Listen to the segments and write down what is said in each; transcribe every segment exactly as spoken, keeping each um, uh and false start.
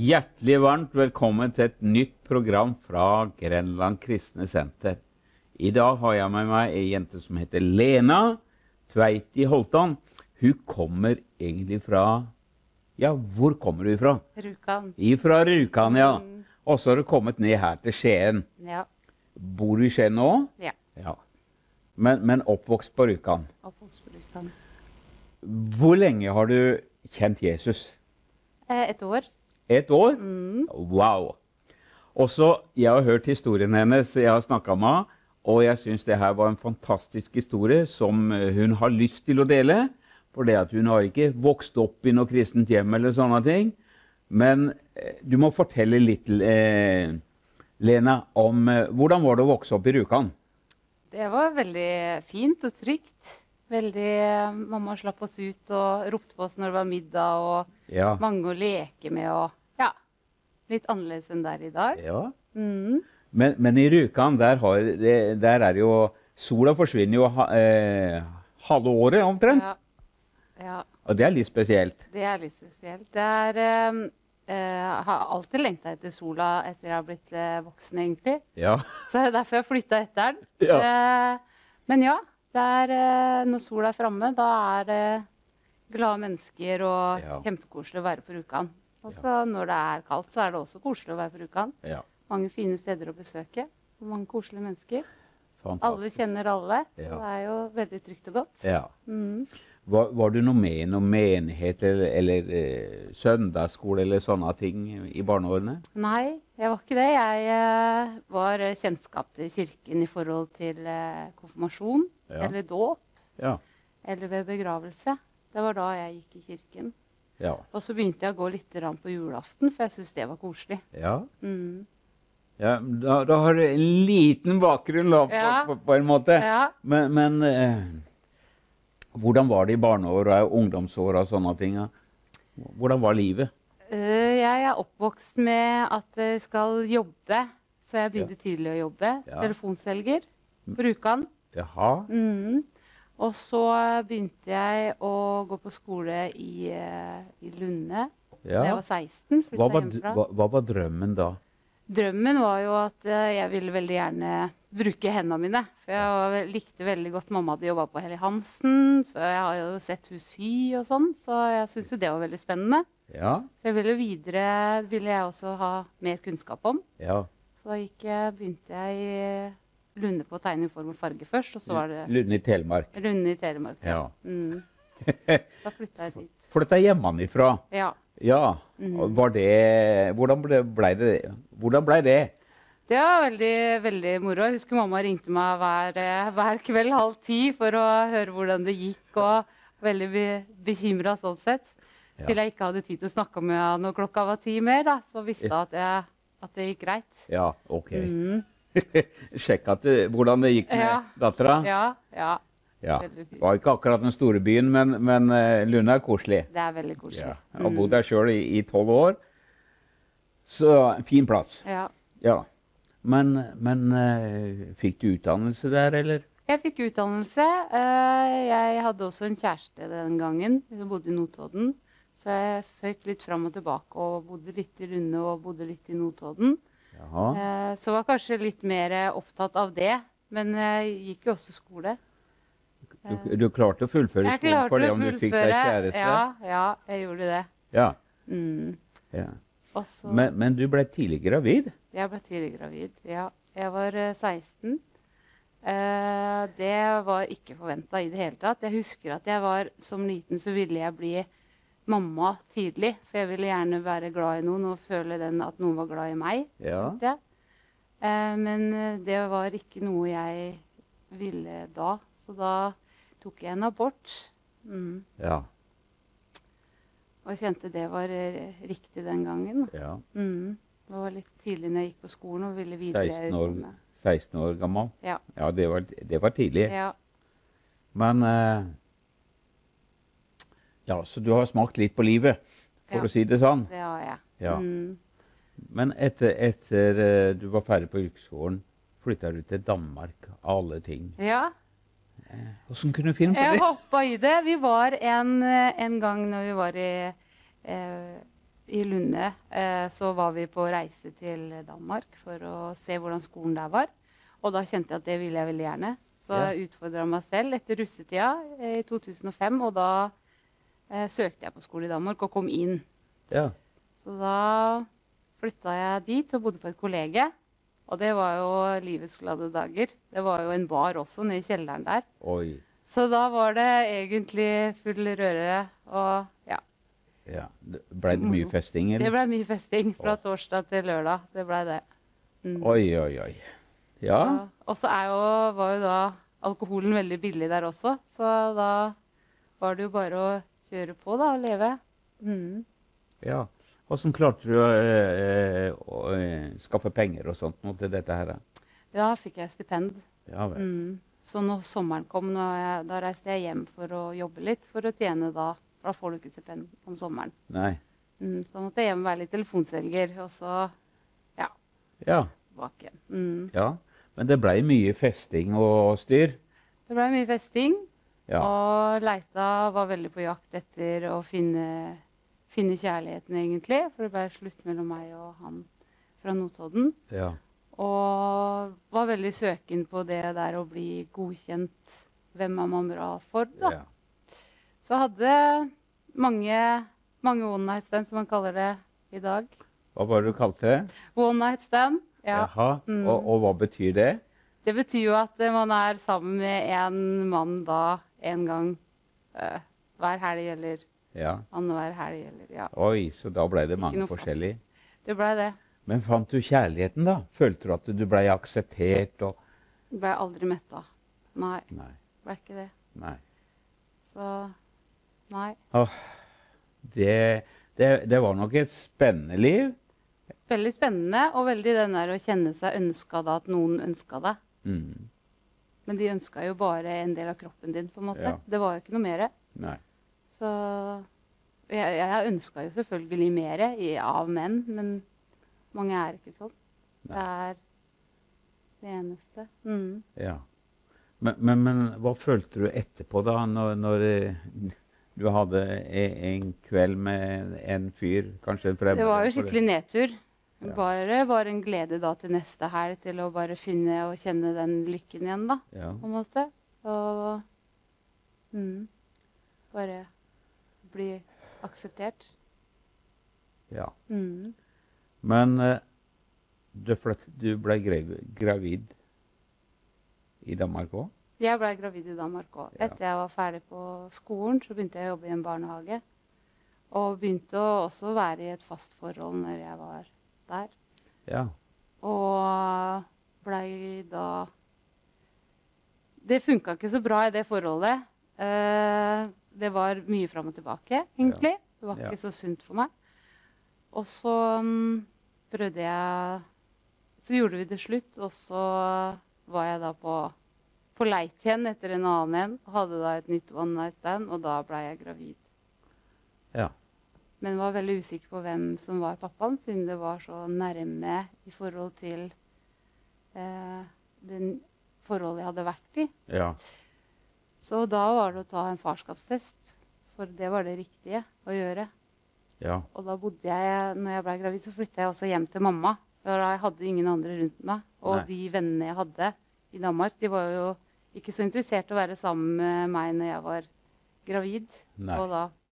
Hjertelig varmt velkommen til et nytt program fra Grenland Kristne Senter. I dag har jeg med meg en jente som heter Lena Tveiti Holtan. Hun kommer egentlig fra, ja, hvor kommer du fra? Rjukan. Fra Rjukan, ja. Mm. Og så har du kommet ned her til Skien. Ja. Bor du i Skien nå? Ja. Ja. Men, men oppvokst på Rjukan. Oppvokst på Rjukan. Hvor lenge har du kjent Jesus? Eh, et år. Et år? Mm. Wow! Og så, jeg har hørt historien hennes, jeg har snakket med henne, og jeg synes det her var en fantastisk historie som hun har lyst til å dele, for det at hun har ikke vokst opp i noe kristent hjem eller sånne ting. Men eh, du må fortelle litt, eh, Lena, om eh, hvordan var det å vokse opp i Rjukan? Det var veldig fint og trygt. Veldig, mamma slapp oss ut og ropte på oss når det var middag, og Ja. mange å leke med, og ja, litt annerledes enn der i dag. Ja. Mm. Men, men i Rjukan, der, har, det, der er jo, sola forsvinner jo ha, eh, halve året omtrent. Ja. Ja, Og det er litt spesielt. det er litt spesielt. Det er, eh, eh, jeg har alltid lengtet etter sola etter jeg har blitt eh, voksen, egentlig. Ja. Så det er derfor jeg flyttet etter den. Ja. Eh, men ja, det er, eh, når sola er fremme, da er det glade mennesker og Ja. kjempekoselig å være på Rjukan. Og så når det er kaldt, så er det også koselig å være på Rjukan. Ja. Mange fine steder å besøke, og mange koselige mennesker. Alle Fantastisk. kjenner alle, så Ja. det er jo veldig trygt og godt. Ja. Mm. Var, var du noe med i noen menighet eller, eller eh, søndagsskole eller sånne ting i barneårene? Nei, jeg var ikke det. Jeg eh, var kjennskap til kirken i forhold til eh, konfirmasjon, Ja. eller dåp, Ja. eller ved begravelse. Det var da jeg gikk i kirken. Ja. Og så begynte jeg å gå litt grann på julaften, for jeg syntes det var koselig. Ja. Mm. Ja, da, da har du en liten bakgrunn da, på, Ja. på, på en måte. Ja. Men, men eh, hvordan var det i barneår og ungdomsår og sånne ting? Ja? Hvordan var livet? Eh, jeg er oppvokst med at jeg skal jobbe, så jeg begynte tidlig å jobbe. Ja. Telefonselger på Rjukan. Jaha. Mm. Og så begynte jeg å gå på skole i, eh, i Lunde da jeg Ja. var seksten. Hva Flyttet var, hjemmefra. hva, hva var drømmen da? Drømmen var jo at eh, jeg ville veldig gjerne bruke hendene mine. For jeg var, likte veldig godt mamma hadde jobbet på Helly Hansen, så jeg har jo sett hun sy og sånn, så jeg syntes jo det var veldig spennende. Ja. Så jeg ville videre, ville jeg også ha mer kunnskap om. Ja. Så da gikk jeg, begynte jeg i Lunde på tegning, form og farge først, og så var det Lunde i Telemark. Lunde i Telemark. Ja. Mm. Da flyttet jeg dit. For dette er hjemmefra. Ja. Ja. Og Var det, hvordan ble, ble det? Hvordan ble det? Det var veldig, veldig moro. Jeg husker mamma ringte meg hver, eh, hver kveld halv ti for å høre hvordan det gikk, og veldig be, bekymret sånn sett. Ja. Til jeg ikke hadde tid til å snakke med henne når klokka var ti mer, da, så visste jeg at, jeg, at det gikk greit. Ja, ok. Mm. Sjekk at det, hvordan det gikk med Ja. dattera. Ja, ja. Ja. Veldig fint. Det var ikke akkurat den store byen, men, men eh, Lunde er koselig. Det er veldig koselig. Ja. Jeg har bodd der selv i tolv år. Så fin plass. Ja. Ja. Men, men eh, fikk du utdannelse der, eller? Jeg fikk utdannelse. Eh, Jeg hadde også en kjæreste den gangen. Jeg bodde i Notodden. Så jeg føk litt fram og tilbake og bodde litt i Lunde og bodde litt i Notodden. Jaha. Eh, Så var kanskje litt mer opptatt av det. Men jeg gikk jo også skole. Du, du klarte å fullføre Jeg skolen klarte for det å om du fikk deg fullføre. kjæreste? Ja, ja, jeg gjorde det. Ja. Mm. ja. Og så Men, men du ble tidlig gravid? Jeg ble tidlig gravid. Ja. Jeg var eh, seksten. Eh, det var ikke forventa i det hele tatt. Jeg husker at jeg var som liten, så ville jeg bli mamma tidlig. For jeg ville gjerne være glad i noen og føle den at noen var glad i meg. Ja. tenkte jeg. Eh, men eh, det var ikke noe jeg ville da. Så da tok jeg en abort. Mm. Ja. Og jeg kjente det var eh, riktig den gangen. ja. Mm. Det var litt tidlig når jeg gikk på skolen og ville videre. seksten år, utdanne. seksten år gammel? Ja. Ja, det var, det var tidlig. Ja. Men eh, Ja, så du har smakt litt på livet, for Ja. å si det sånn. Det har jeg. Ja. Mm. Men etter, etter eh, du var ferdig på yrkesskolen, flytta du til Danmark, av alle ting. Ja, Hvordan kunne du finne på jeg det? hoppa i det. Vi var en, en gang når vi var i, eh, i Lunde eh, så var vi på reise til Danmark for å se hvordan skolen der var. Og da kjente jeg at det ville jeg veldig gjerne. Så Ja. jeg utfordret meg selv etter russetida eh, i to tusen og fem, og da eh, søkte jeg på skole i Danmark og kom inn. Ja. Så da flytta jeg dit og bodde på et kollege. Og det var jo livets glade dager. Det var jo en bar også nede i kjelleren der. Oi. Så da var det egentlig full røre og ja. Ja. Ble det mye festing, Det eller? ble mye festing fra Åh. torsdag til lørdag. Det ble det. Mm. Oi, oi, oi. Ja. Så- Og så er jo, var jo da alkoholen veldig billig der også. Så da var det jo bare å kjøre på da og leve. Mm. Ja. Hvordan klarte du å, eh, å eh, skaffe penger og sånt nå til dette her? Da fikk jeg stipend. Ja vel. Mm. Så når sommeren kom, når jeg, da reiste jeg hjem for å jobbe litt, for å tjene da. For da får du ikke stipend om sommeren. Nei. Mm. Så da måtte jeg hjem og være litt telefonselger, og så ja, Ja. tilbake igjen. Mm. Ja. Men det ble mye festing og styr. Det ble mye festing, Ja. og Leita var veldig på jakt etter å finne, finne kjærligheten, egentlig. For det ble slutt mellom meg og han fra Notodden. Ja. Og var veldig søken på det der å bli godkjent. Hvem er man bra for, da? Ja. Så hadde mange, mange one night stand, som man kaller det i dag. Hva var det du kalte det? One night stand, ja. Jaha. Mm. Og, og hva betyr det? Det betyr jo at eh, man er sammen med en mann da en gang eh, hver helg, eller Ja. annenhver helg, eller ja. Oi, så da ble det Ikke mange noe fast. forskjellige. Det ble det. Men fant du kjærligheten, da? Følte du at du ble akseptert og Det ble jeg aldri mett av. Nei, Nei. ble ikke det. Nei. Så nei. Åh, det, det, det var nok et spennende liv. Veldig spennende, og veldig den der å kjenne seg ønska da, at noen ønska deg. Mm. Men de ønska jo bare en del av kroppen din, på en måte. Ja. Det var jo ikke noe mer. Nei. Så jeg, jeg ønska jo selvfølgelig mer i- av menn, men mange er ikke sånn. Det er det eneste. Mm. Ja. Men, men, men hva følte du etterpå, da, når, når eh, du hadde e- en kveld med en fyr, kanskje en fremmed? Det var jo for det? skikkelig nedtur. Ja. Bare var en glede da til neste helg til å bare finne og kjenne den lykken igjen, da, Ja. på en måte. Og mm, bare bli akseptert. Ja. Mm. Men eh, du, flytt, du ble grav, gravid i Danmark òg? Jeg ble gravid i Danmark òg. Ja. Etter jeg var ferdig på skolen, så begynte jeg å jobbe i en barnehage. Og begynte å også være i et fast forhold når jeg var der. Ja. Og blei da Det funka ikke så bra i det forholdet. Eh, det var mye fram og tilbake, egentlig. Det var Ja. ikke så sunt for meg. Og så mm, prøvde jeg Så gjorde vi det slutt, og så var jeg da på, på leit igjen etter en annen en. Og hadde da et nytt one night stand, og da blei jeg gravid. Ja. Men var veldig usikker på hvem som var pappaen, siden det var så nærme i forhold til eh, det forholdet jeg hadde vært i. Ja. Så da var det å ta en farskapstest, for det var det riktige å gjøre. Ja. Og da bodde jeg, når jeg ble gravid, så flytta jeg også hjem til mamma. For jeg hadde ingen andre rundt meg. Og Nei. de vennene jeg hadde i Danmark, de var jo ikke så interessert i å være sammen med meg når jeg var gravid. Nei. Og da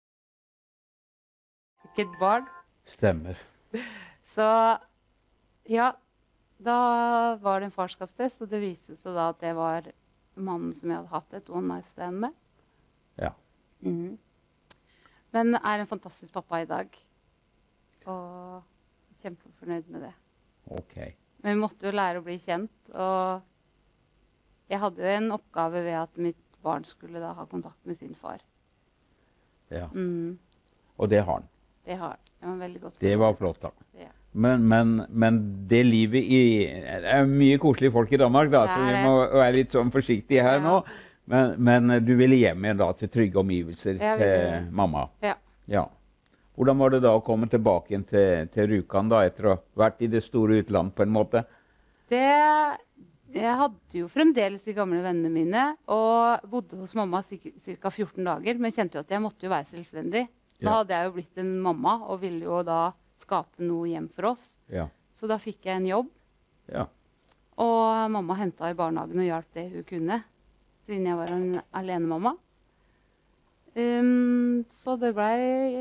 fikk et barn. Stemmer. Så ja, da var det en farskapstest, og det viste seg da at det var mannen som jeg hadde hatt et one night stand med. Ja. Mhm. Men er en fantastisk pappa i dag. Og kjempefornøyd med det. OK. Men vi måtte jo lære å bli kjent, og jeg hadde jo en oppgave ved at mitt barn skulle da ha kontakt med sin far. Ja. Mhm. Og det har han. Det har det var veldig godt. Det var flott, da. Ja. Men, men, men det livet i Det er mye koselige folk i Danmark, da, Det så er vi det. må være litt sånn forsiktige her Ja. nå. Men, men du ville hjem igjen da til trygge omgivelser Jeg ville til det. mamma? Ja. Ja. Hvordan var det da å komme tilbake igjen til, til Rjukan da, etter å ha vært i det store utland på en måte? Det, jeg hadde jo fremdeles de gamle vennene mine, og bodde hos mamma ca fjorten dager, men kjente jo at jeg måtte jo være selvstendig. Da Ja. hadde jeg jo blitt en mamma, og ville jo da skape noe hjem for oss. Ja. Så da fikk jeg en jobb, Ja. og mamma hentet i barnehagen og hjalp det hun kunne, siden jeg var en alenemamma. Um, så det ble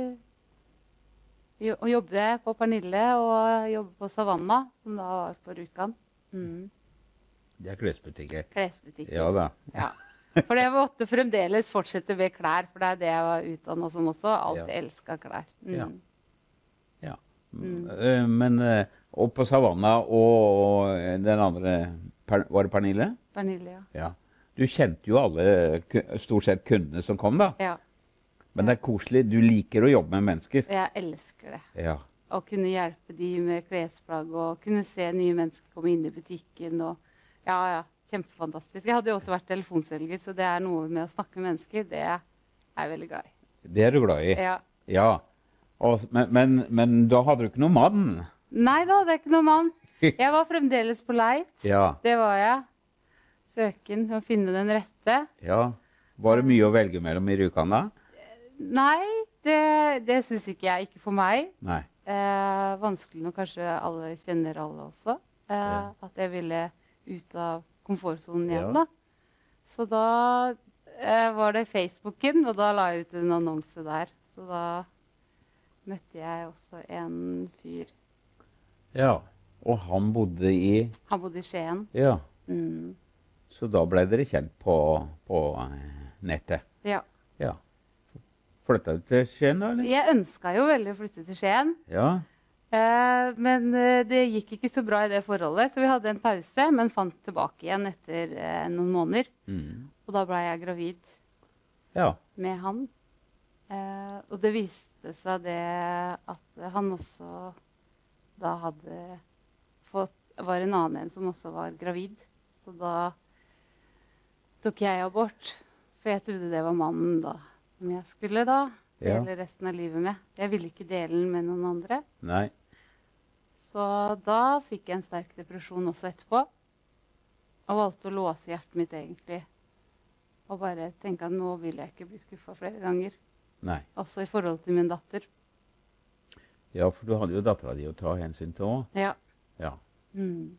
jo- å jobbe på Pernille og jobbe på Savanna, som da var på Rjukan. Mm. Det er klesbutikker. Klesbutikker. Ja da. Ja. For jeg måtte fremdeles fortsette med klær, for det er det jeg var utdannet som også. Alltid Ja. elsket klær. Mm. Ja. Ja. Mm. Eh, Men eh, og på Savanna og den andre, Per- var det Pernille? Pernille, ja. Ja. Du kjente jo alle, ku- stort sett kundene som kom da. Ja, Men det er koselig. Du liker å jobbe med mennesker. jeg elsker det. Ja. Å kunne hjelpe de med klesplagg, og kunne se nye mennesker komme inn i butikken. Og, ja, ja, kjempefantastisk. Jeg hadde jo også vært telefonselger, så det er noe med å snakke med mennesker, det er jeg veldig glad i. Det er du glad i. Ja. Ja. Og, men, men, men da hadde du ikke noen mann. Nei da, det er ikke noe mann. Jeg var fremdeles på leit. Ja. Det var jeg. Søken å finne den rette. Ja. Var det mye å velge mellom i Rjukan da? Nei, det, det syns ikke jeg. Ikke for meg. Nei. Eh, vanskelig når kanskje alle kjenner alle også. Eh, Ja. At jeg ville ut av komfortsonen Ja. igjen, da. Så da eh, var det Facebooken, og da la jeg ut en annonse der. Så da møtte jeg også en fyr. Ja. Og han bodde i... Han bodde i Skien. Ja. Mm. Så da ble dere kjent på, på eh, nettet. Ja. Ja. Flyttet du til Skien da, eller? Jeg ønska jo veldig å flytte til Skien. Ja. Eh, men eh, det gikk ikke så bra i det forholdet, så vi hadde en pause, men fant tilbake igjen etter eh, noen måneder. Mm. Og da ble jeg gravid Ja. med han. Eh, og det viste seg det at han også da hadde fått, var en annen en som også var gravid. Så da tok jeg abort, for jeg trodde det var mannen da, som jeg skulle da Ja. dele resten av livet med. Jeg ville ikke dele den med noen andre. Nei. Så da fikk jeg en sterk depresjon også etterpå. Og valgte å låse hjertet mitt egentlig. Og bare tenke at nå vil jeg ikke bli skuffa flere ganger. Nei. Også i forhold til min datter. Ja, for du hadde jo dattera di å ta hensyn til òg. Ja. Ja. Mm.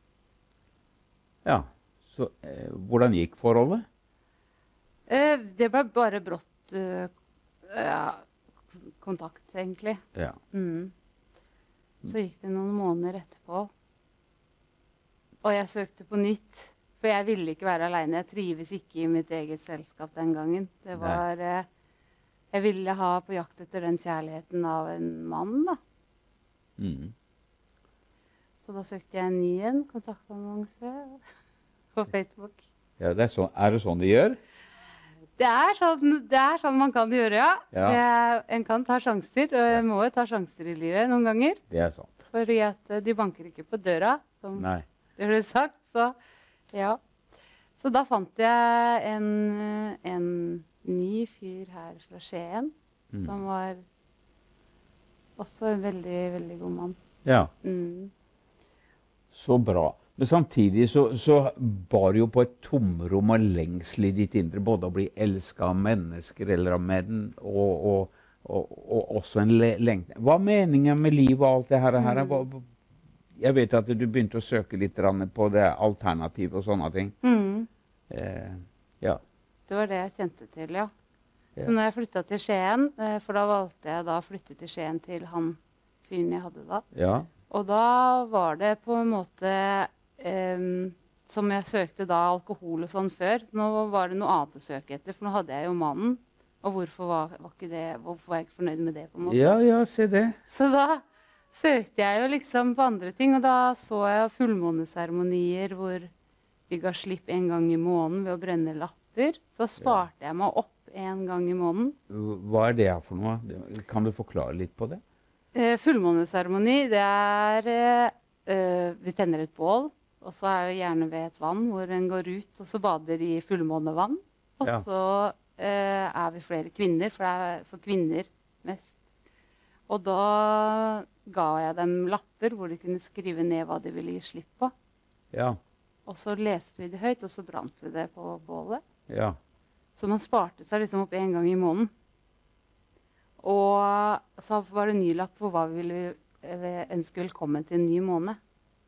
Ja. Så eh, hvordan gikk forholdet? Eh, det ble bare brått eh, ja, kontakt, egentlig. Ja. Mm. Så gikk det noen måneder etterpå. Og jeg søkte på nytt. For jeg ville ikke være aleine. Jeg trives ikke i mitt eget selskap den gangen. Det var eh, Jeg ville ha på jakt etter den kjærligheten av en mann, da. Mm. Så da søkte jeg en ny en, kontaktannonse på Facebook. Ja, det er, sånn, er det sånn de gjør? Det er sånn, det er sånn man kan gjøre, ja. Ja. Det, en kan ta sjanser, og jeg må jo ta sjanser i livet noen ganger. Det er sant. Fordi at eh, de banker ikke på døra, som Nei. det ble sagt. Så ja. Så da fant jeg en, en ny fyr her fra Skien, Mm. som var også en veldig, veldig god mann. Ja. Mm. Så bra. Men samtidig så, så bar det jo på et tomrom og lengsel i ditt indre, både å bli elska av mennesker eller av menn, og, og, og, og også en le lengte. Hva er meningen med livet og alt det her? her? Mm. Hva, jeg vet at du begynte å søke litt grann på det alternativet og sånne ting. Mm. Eh, ja. Det var det jeg kjente til, ja. Ja. Så når jeg flytta til Skien, eh, for da valgte jeg da å flytte til Skien til han fyren jeg hadde da. Ja. Og da var det på en måte eh, som jeg søkte da alkohol og sånn før. Nå var det noe annet å søke etter, for nå hadde jeg jo mannen. Og hvorfor var, var, ikke det, hvorfor var jeg ikke fornøyd med det? på en måte? Ja, ja, se det. Så da søkte jeg jo liksom på andre ting, og da så jeg fullmåneseremonier hvor vi ga slipp en gang i måneden ved å brenne lapper. Så sparte jeg meg opp en gang i måneden. Hva er det her for noe? Kan du forklare litt på det? Eh, fullmåneseremoni, det er eh, eh, vi tenner et bål, og så er det gjerne ved et vann hvor en går ut, og så bader i fullmånevann. Og Ja. så eh, er vi flere kvinner, for det er for kvinner mest. Og da ga jeg dem lapper hvor de kunne skrive ned hva de ville gi slipp på. Ja. Og så leste vi det høyt, og så brant vi det på bålet. Ja. Så man sparte seg liksom opp en gang i måneden. Og så var det ny lapp på hva vi ville eh, ønske velkommen til en ny måned.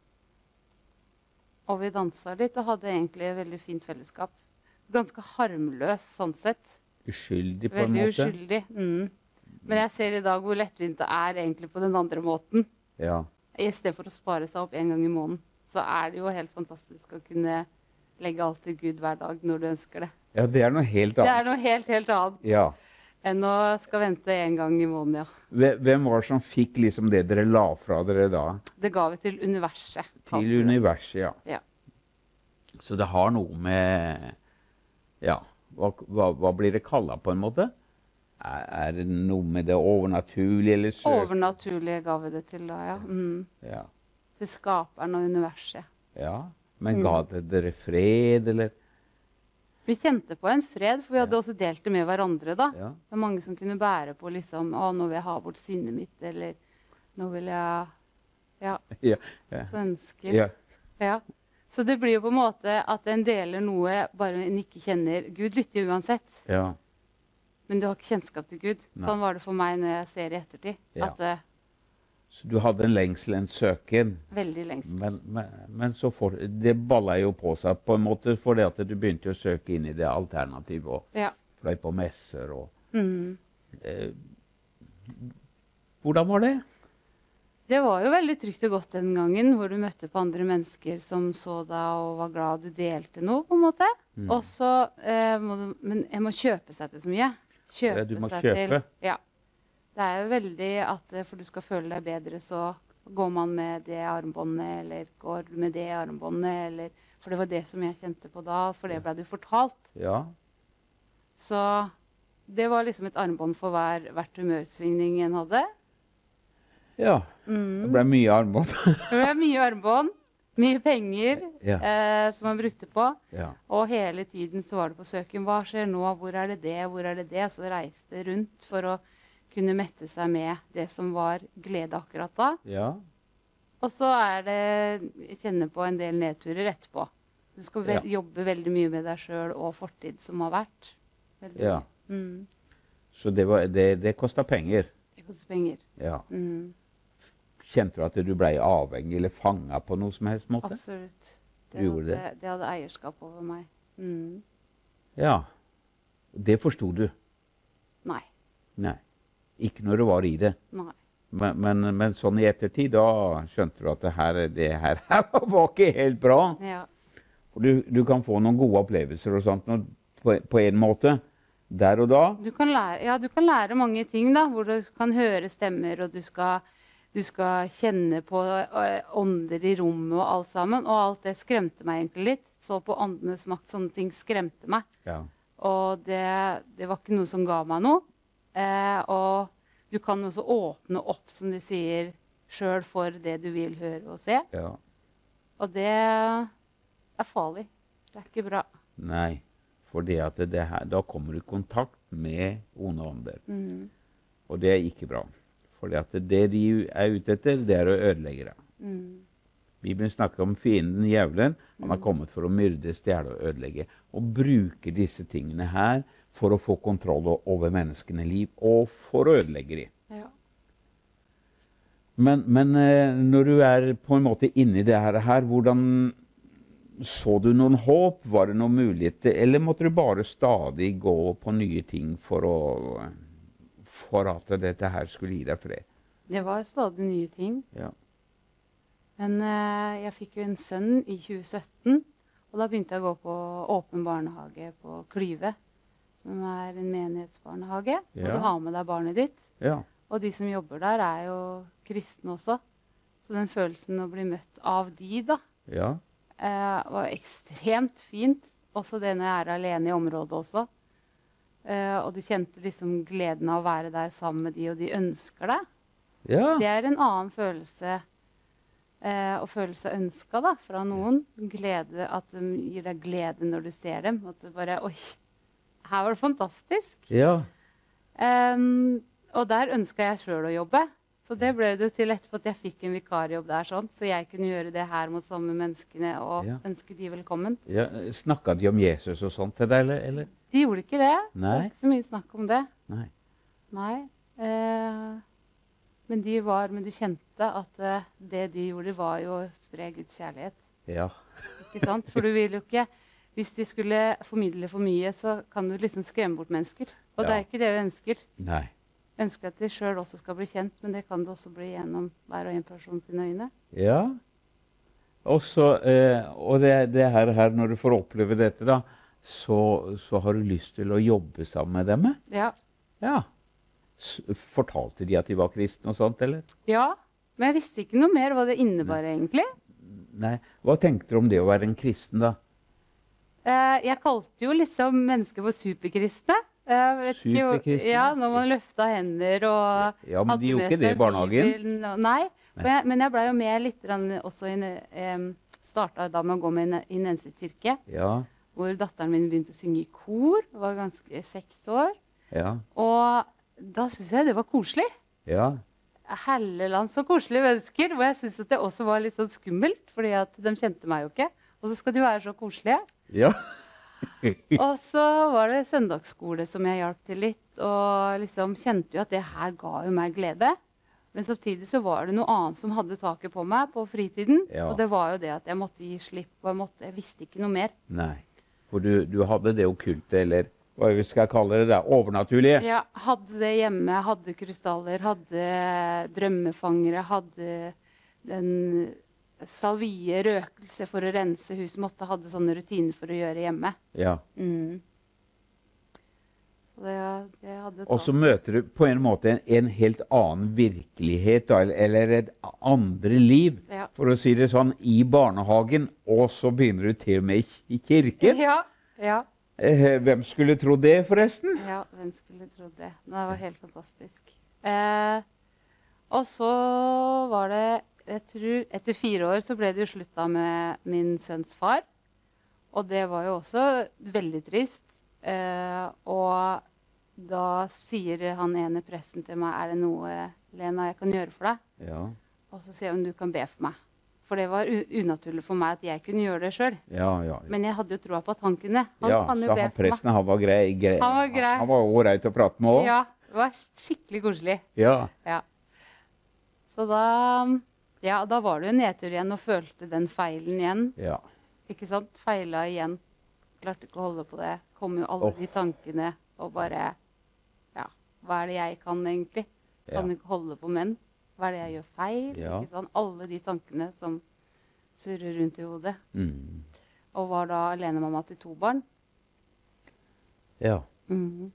Og vi danset litt og hadde egentlig et veldig fint fellesskap. Ganske harmløs sånn sett. Uskyldig på en Veldig måte. uskyldig. Mm. Men jeg ser i dag hvor lettvint det er egentlig på den andre måten. Ja. I stedet for å spare seg opp en gang i måneden, så er det jo helt fantastisk å kunne legge alt til Gud hver dag når du ønsker det. Ja, det er noe helt Det annet. er noe helt, helt annet Ja. enn å skal vente en gang i måneden, ja. Hve- Hvem var det som fikk liksom det dere la fra dere da? Det ga vi til universet. kalte Til vi det. universet, ja. Ja. Så det har noe med, ja, hva, hva, hva blir det kallet på en måte? Er, er det noe med det overnaturlige eller søk? Overnaturlige ga vi det til da, ja. Mm. Ja. Til skaperen og universet. Ja. Men ga det dere fred, eller? Vi kjente på en fred, for vi hadde Ja. også delt det med hverandre da. Ja. Det var mange som kunne bære på liksom, å, nå vil jeg ha bort sinnet mitt, eller nå vil jeg, ja, Ja. Ja. så ønsker. Ja. Ja. Så det blir jo på en måte at en deler noe bare en ikke kjenner. Gud lytter jo uansett, Ja. men du har ikke kjennskap til Gud. Nei. Sånn var det for meg når jeg ser i ettertid. Ja. At uh, Så du hadde en lengsel, en søken, veldig lengst. men, men, men så får, det ballet jo på seg på en måte, fordi at du begynte å søke inn i det alternativet, og Ja. fløy på messer, og Mm. eh, hvordan var det? Det var jo veldig trygt og godt den gangen, hvor du møtte på andre mennesker som så deg og var glad du delte noe, på en måte. Mm. Og så eh, må du, men jeg må kjøpe seg til så mye. Kjøpe Ja, du må seg kjøpe. til. Ja. Det er jo veldig at eh, for du skal føle deg bedre, så går man med det armbåndet, eller går med det armbåndet, eller For det var det som jeg kjente på da, for det ble du fortalt. Ja. Så det var liksom et armbånd for hver, hvert humørsvingning en hadde. Ja. Mm. Det ble mye armbånd. Det ble mye armbånd, mye penger Ja. eh, som man brukte på. Ja. Og hele tiden så var det på søken. Hva skjer nå? Hvor er det det? Hvor er det det? Så reiste rundt for å kunne mette seg med det som var glede akkurat da. Ja. Og så er det kjenne på en del nedturer etterpå. Du skal vel, jobbe veldig mye med deg sjøl og fortid som har vært. Veldig Ja. mye. Mm. Så det, var- det, det kosta penger. Det koster penger. Ja. Mm. Kjente du at du ble avhengig eller fanga på noe som helst måte? Absolutt. Det Du gjorde hadde, det hadde eierskap over meg. Mm. Ja. Det forsto du? Nei. Nei. Ikke når du var i det. Nei. Men, men, men sånn i ettertid, da skjønte du at det her, det her, her var ikke helt bra. Ja. For du, du kan få noen gode opplevelser og sånt nå, på, på en måte. Der og da. Du kan lære, ja, du kan lære mange ting, da, hvor du kan høre stemmer, og du skal, du skal kjenne på øh, ånder i rommet og alt sammen. Og alt det skremte meg egentlig litt. Så på åndenes makt, sånne ting skremte meg. Ja. Og det, det var ikke noe som ga meg noe. Eh, og du kan også åpne opp, som de sier, sjøl for det du vil høre og se. Ja. Og det er farlig. Det er ikke bra. Nei. For det at det her, da kommer du i kontakt med onde ånder. Mm. Og det er ikke bra. For det, at det de er ute etter, det er å ødelegge deg. Mm. Bibelen snakker om fienden, djevelen. Han har kommet for å myrde, stjele og ødelegge. Og bruker disse tingene her for å få kontroll over menneskene liv, og for å ødelegge dem. Ja. Men, men eh, når du er på en måte inni det her, her, hvordan så du noen håp? Var det noen muligheter? Eller måtte du bare stadig gå på nye ting for, å, for at dette her skulle gi deg fred? Det var stadig nye ting. Ja. Men eh, jeg fikk jo en sønn i tjue sytten, og da begynte jeg å gå på åpen barnehage på Klyve, som er en menighetsbarnehage, hvor Ja. du har med deg barnet ditt. Ja. Og de som jobber der, er jo kristne også. Så den følelsen å bli møtt av de, da, Ja. eh, var ekstremt fint. Også det når jeg er alene i området også. Eh, og du kjente liksom gleden av å være der sammen med de, og de ønsker deg. Ja. Det er en annen følelse eh, å føle seg ønska da, fra noen. Glede, at de gir deg glede når du ser dem. At du bare Oi, her var det fantastisk. Ja. Um, og der ønska jeg sjøl å jobbe. Så det ble det til etterpå at jeg fikk en vikarjobb der, sånn, så jeg kunne gjøre det her mot samme menneskene og Ja. ønske de velkommen. Ja. Snakka de om Jesus og sånt til deg, eller? eller? De gjorde ikke det. Det Nei. var ikke så mye snakk om det. Nei. Nei. Eh, men de var, men du kjente at eh, det de gjorde var jo å spre Guds kjærlighet. Ja. Ikke sant? For du vil jo ikke, hvis de skulle formidle for mye, så kan du liksom skremme bort mennesker. Og det Ja. er ikke det vi ønsker. Nei. Vi ønsker at de selv også skal bli kjent, men det kan det også bli gjennom hver og en person sine øyne. Ja. Og, så, eh, og det, det her, her, når du får oppleve dette, da, så, så har du lyst til å jobbe sammen med dem? Ja. Ja. S fortalte de at de var kristne og sånt, eller? Ja, men jeg visste ikke noe mer hva det innebar egentlig. Nei. Hva tenkte du om det å være en kristen, da? Eh, jeg kalte jo liksom mennesker for superkristne. Jeg vet ikke jo- Superkristne? Ja, når man løfta hender og Ja, men de hadde gjorde med ikke det i seg barnehagen? Bibelen og- Nei, for jeg, men jeg ble jo med litt grann også i en, eh, starta da med å gå med i en- i en ensekirke, Ja. hvor datteren min begynte å synge i kor, var ganske seks år. Ja. Og da syntes jeg det var koselig. Ja. Helleland, så koselige mennesker, hvor jeg syntes at det også var litt sånn skummelt, fordi at de kjente meg jo ikke. Og så skal de være så koselige. Ja. Og så var det søndagsskole som jeg hjalp til litt, og liksom kjente jo at det her ga jo meg glede. Men samtidig så var det noe annet som hadde taket på meg på fritiden, Ja. og det var jo det at jeg måtte gi slipp, og jeg, måtte, jeg visste ikke noe mer. Nei. For du, du hadde det okkulte, eller hva vi skal kalle det, det overnaturlige. Jeg hadde det hjemme, hadde krystaller, hadde drømmefangere, hadde den salvie, røkelse for å rense hus, måtte hadde sånne rutiner for å gjøre hjemme. Ja. Mm. Så det, det hadde Og så tatt. møter du på en måte en, en helt annen virkelighet, da, eller- eller et andre liv, Ja. for å si det sånn, i barnehagen, og så begynner du til og med i i kirken. Ja, ja, Eh, Hvem skulle tro det, forresten? ja, hvem skulle trodd det? Det var helt fantastisk. Eh, og så var det, jeg tror, etter fire år så ble det jo slutt da med min sønns far. Og det var jo også veldig trist. Eh, og da sier han ene presten til meg, er det noe, Lena, jeg kan gjøre for deg? Ja, Og så sier hun, du kan be for meg. For det var u unaturlig for meg at jeg kunne gjøre det selv. ja, ja. Men jeg hadde jo troa på at han kunne. Han ja kan jo så be han, for meg. presten han var grei. grei. Han var grei. Han var ålreit å prate med òg. Ja, det var skikkelig koselig. Ja. Ja. Så da, ja, da var det jo nedtur igjen og følte den feilen igjen. Ja. Ikke sant? Feila igjen. Klarte ikke å holde på det. Kom jo alle Åh. de tankene og bare, ja, hva er det jeg kan egentlig? Kan Ja. ikke holde på menn. Hva er det jeg gjør feil? Ja. Ikke sant? Alle de tankene som surrer rundt i hodet. Mm. Og var da alenemamma til to barn. ja. Mhm.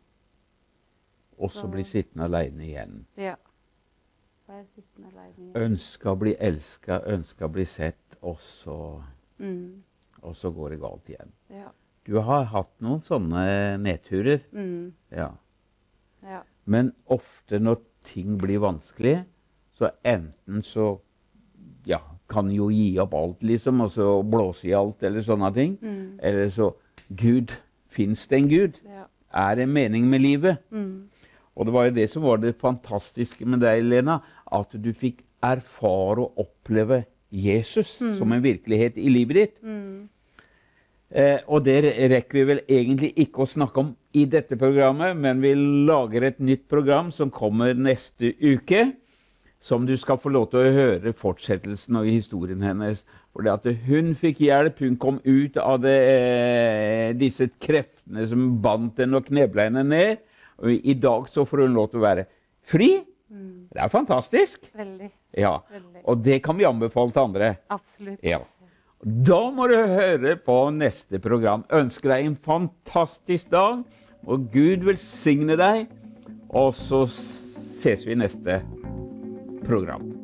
Og så Så- bli sittende aleine igjen. Ja. Ble jeg sittende alene igjen. Ønska å bli elska, ønska å bli sett, og så, Mm. og så går det galt igjen. Ja. Du har hatt noen sånne nedturer. Mm. Ja. Ja. Men ofte når ting blir vanskelig, så enten så ja, kan jo gi opp alt, liksom, og så blåse i alt, eller sånne ting. Mm. Eller så Gud, fins det en Gud? Ja. Er det en mening med livet? Mm. Og det var jo det som var det fantastiske med deg, Lena, at du fikk erfare og oppleve Jesus som en virkelighet i livet ditt. Mm. Eh, og det rekker vi vel egentlig ikke å snakke om i dette programmet, men vi lager et nytt program som kommer neste uke, som du skal få lov til å høre fortsettelsen av historien hennes. For det at hun fikk hjelp, hun kom ut av det, eh, disse kreftene som bandt henne og knebla henne ned. Og i dag så får hun lov til å være fri. Mm. Det er fantastisk. Veldig. Ja, Veldig. og det kan vi anbefale til andre. Absolutt. Ja. Da må du høre på neste program. Ønsker deg en fantastisk dag, og Gud velsigne deg. Og så ses vi i neste program.